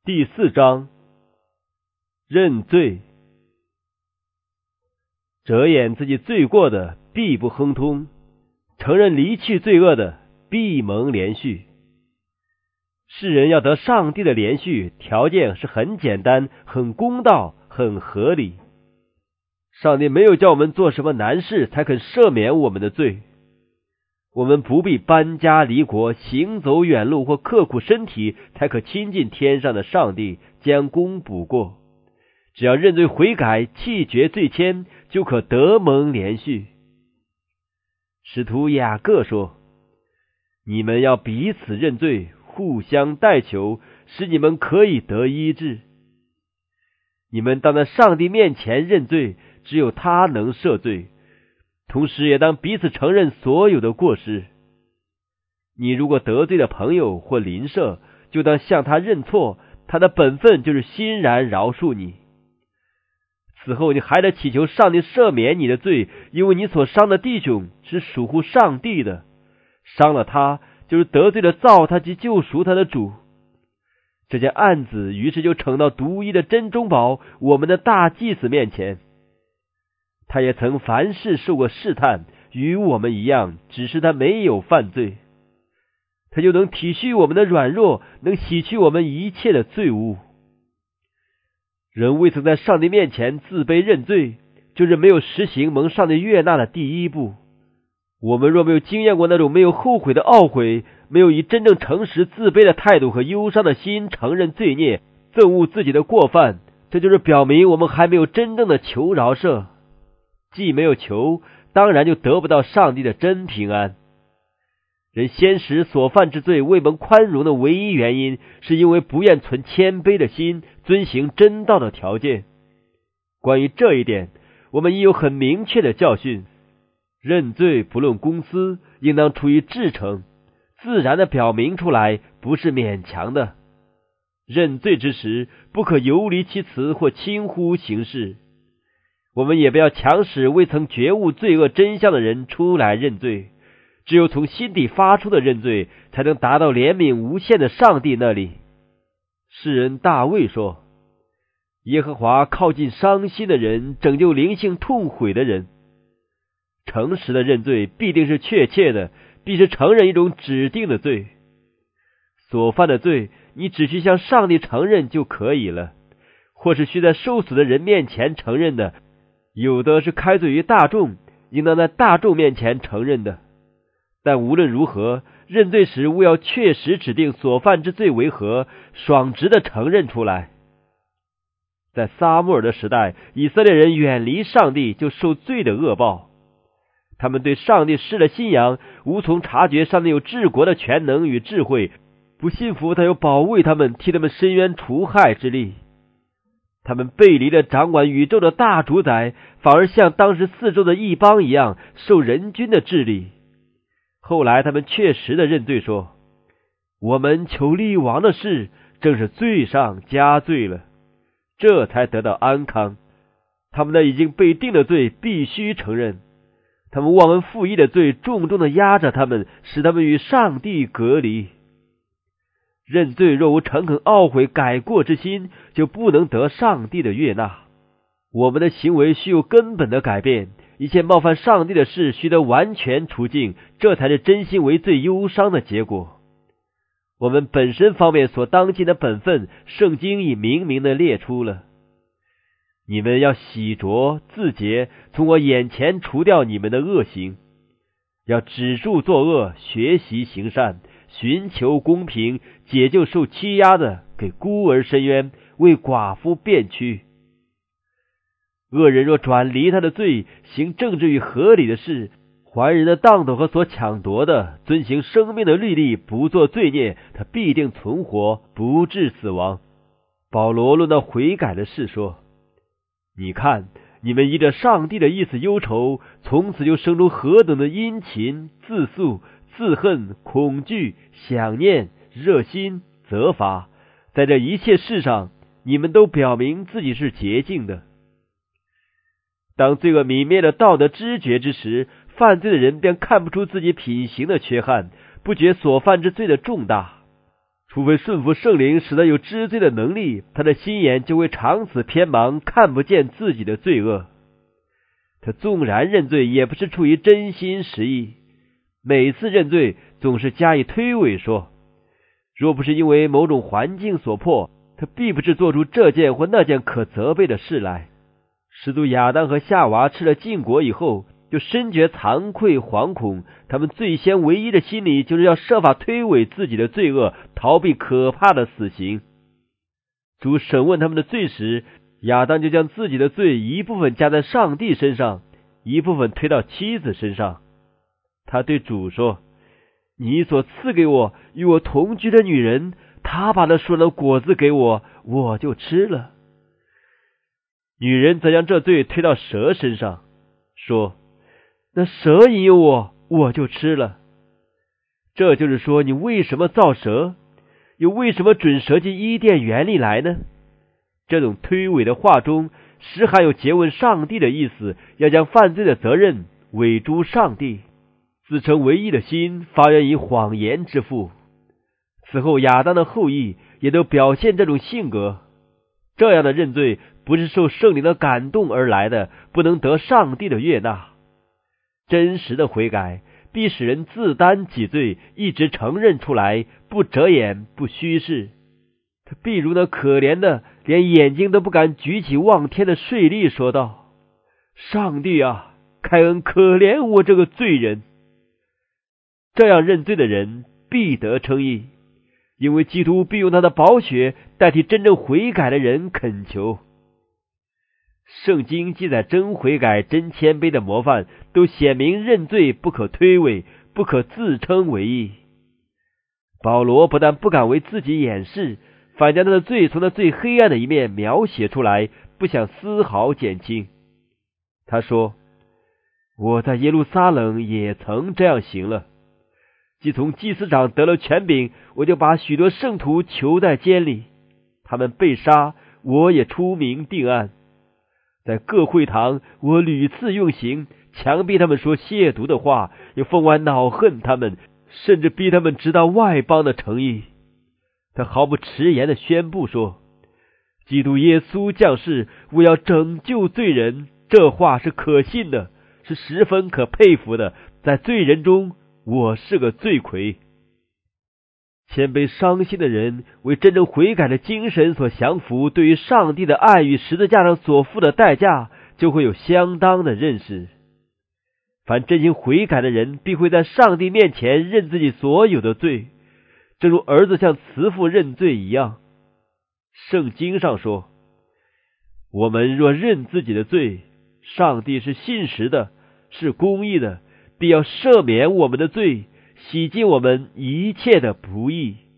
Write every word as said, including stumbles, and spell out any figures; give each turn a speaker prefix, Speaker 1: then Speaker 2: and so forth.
Speaker 1: 第四章，认罪。遮掩自己罪过的，必不亨通；承认离弃罪恶的，必蒙连续。世人要得上帝的连续，条件是很简单、很公道、很合理。上帝没有叫我们做什么难事才肯赦免我们的罪。我们不必搬家离国，行走远路或刻苦身体，才可亲近天上的上帝，将功补过。只要认罪悔改，弃绝罪愆，就可得蒙连续。使徒雅各说：你们要彼此认罪，互相代求，使你们可以得医治。你们当在上帝面前认罪，只有他能赦罪，同时也当彼此承认所有的过失。你如果得罪了朋友或邻舍，就当向他认错，他的本分就是欣然饶恕你。此后你还得祈求上帝赦免你的罪，因为你所伤的弟兄是属乎上帝的，伤了他就是得罪了造他及救赎他的主。这件案子于是就呈到独一的真中保，我们的大祭司面前。他也曾凡事受过试探，与我们一样，只是他没有犯罪。他就能体恤我们的软弱，能洗去我们一切的罪污。人未曾在上帝面前自卑认罪，就是没有实行蒙上帝悦纳的第一步。我们若没有经验过那种没有后悔的懊悔，没有以真正诚实自卑的态度和忧伤的心承认罪孽，憎恶自己的过犯，这就是表明我们还没有真正的求饶赦。既没有求，当然就得不到上帝的真平安。人先时所犯之罪未蒙宽容的唯一原因，是因为不愿存谦卑的心，遵行真道的条件。关于这一点，我们已有很明确的教训。认罪不论公私，应当出于至诚，自然的表明出来，不是勉强的。认罪之时，不可游离其词或轻忽行事。我们也不要强使未曾觉悟罪恶真相的人出来认罪，只有从心底发出的认罪，才能达到怜悯无限的上帝那里。诗人大卫说：耶和华靠近伤心的人，拯救灵性痛悔的人。诚实的认罪必定是确切的，必是承认一种指定的罪。所犯的罪，你只需向上帝承认就可以了，或是需在受死的人面前承认的。有的是开罪于大众，应当在大众面前承认的。但无论如何，认罪时务要确实指定所犯之罪为何，爽直的承认出来。在撒母耳的时代，以色列人远离上帝，就受罪的恶报。他们对上帝失了信仰，无从察觉上帝有治国的全能与智慧，不信服他有保卫他们、替他们伸冤除害之力。他们背离了掌管宇宙的大主宰，反而像当时四周的异邦一样，受人君的治理。后来他们确实的认罪说：我们求立王的事，正是罪上加罪了，这才得到安康。他们的已经被定的罪必须承认，他们忘恩负义的罪重重的压着他们，使他们与上帝隔离。认罪若无诚恳懊悔改过之心，就不能得上帝的悦纳。我们的行为需有根本的改变，一切冒犯上帝的事须得完全除尽，这才是真心为罪忧伤的结果。我们本身方面所当尽的本分，圣经已明明的列出了。你们要洗濯自洁，从我眼前除掉你们的恶行，要止住作恶，学习行善，寻求公平，解救受欺压的，给孤儿伸冤，为寡妇辩屈。恶人若转离他的罪，行正直与合理的事，还人的当头和所抢夺的，遵行生命的律例，不做罪孽，他必定存活，不致死亡。保罗论到悔改的事说：你看，你们依着上帝的意思忧愁，从此就生出何等的殷勤、自诉、自恨、恐惧、想念、热心、责罚，在这一切事上，你们都表明自己是洁净的。当罪恶泯灭了道德知觉之时，犯罪的人便看不出自己品行的缺憾，不觉所犯之罪的重大。 除非顺服圣灵，使他有知罪的能力，他的心眼就会长此偏盲，看不见自己的罪恶。他纵然认罪，也不是出于真心实意，每次认罪总是加以推诿说，若不是因为某种环境所迫，他必不是做出这件或那件可责备的事来。始祖亚当和夏娃吃了禁果以后，就深觉惭愧惶恐，他们最先唯一的心理就是要设法推诿自己的罪恶，逃避可怕的死刑。主审问他们的罪时，亚当就将自己的罪一部分加在上帝身上，一部分推到妻子身上。他对主说，你所赐给我与我同居的女人，她把那树上的果子给我，我就吃了。女人则将这罪推到蛇身上，说，那蛇引诱我，我就吃了。这就是说，你为什么造蛇，又为什么准蛇进伊甸园里来呢？这种推诿的话中实含有诘问上帝的意思，要将犯罪的责任委诸上帝。自称唯一的心发源于谎言之父。此后亚当的后裔也都表现这种性格。这样的认罪不是受圣灵的感动而来的，不能得上帝的悦纳。真实的悔改必使人自担己罪，一直承认出来，不遮掩，不虚饰。他必如那可怜的连眼睛都不敢举起望天的税吏说道，上帝啊，开恩可怜我这个罪人。这样认罪的人必得称义，因为基督必用他的宝血代替真正悔改的人恳求。圣经记载真悔改、真谦卑的模范，都显明认罪不可推诿，不可自称为义。保罗不但不敢为自己掩饰，反将他的罪从他最黑暗的一面描写出来，不想丝毫减轻。他说，我在耶路撒冷也曾这样行了，既从祭司长得了权柄，我就把许多圣徒囚在监里，他们被杀，我也出名定案。在各会堂，我屡次用刑，强逼他们说亵渎的话，又分外恼恨他们，甚至逼他们知道外邦的诚意。他毫不迟延地宣布说，基督耶稣降世，为要拯救罪人，这话是可信的，是十分可佩服的。在罪人中，我是个罪魁。谦卑伤心的人为真正悔改的精神所降服，对于上帝的爱与十字架上所付的代价就会有相当的认识。凡真心悔改的人必会在上帝面前认自己所有的罪，正如儿子向慈父认罪一样。圣经上说，我们若认自己的罪，上帝是信实的，是公义的，必要赦免我们的罪，洗净我们一切的不义。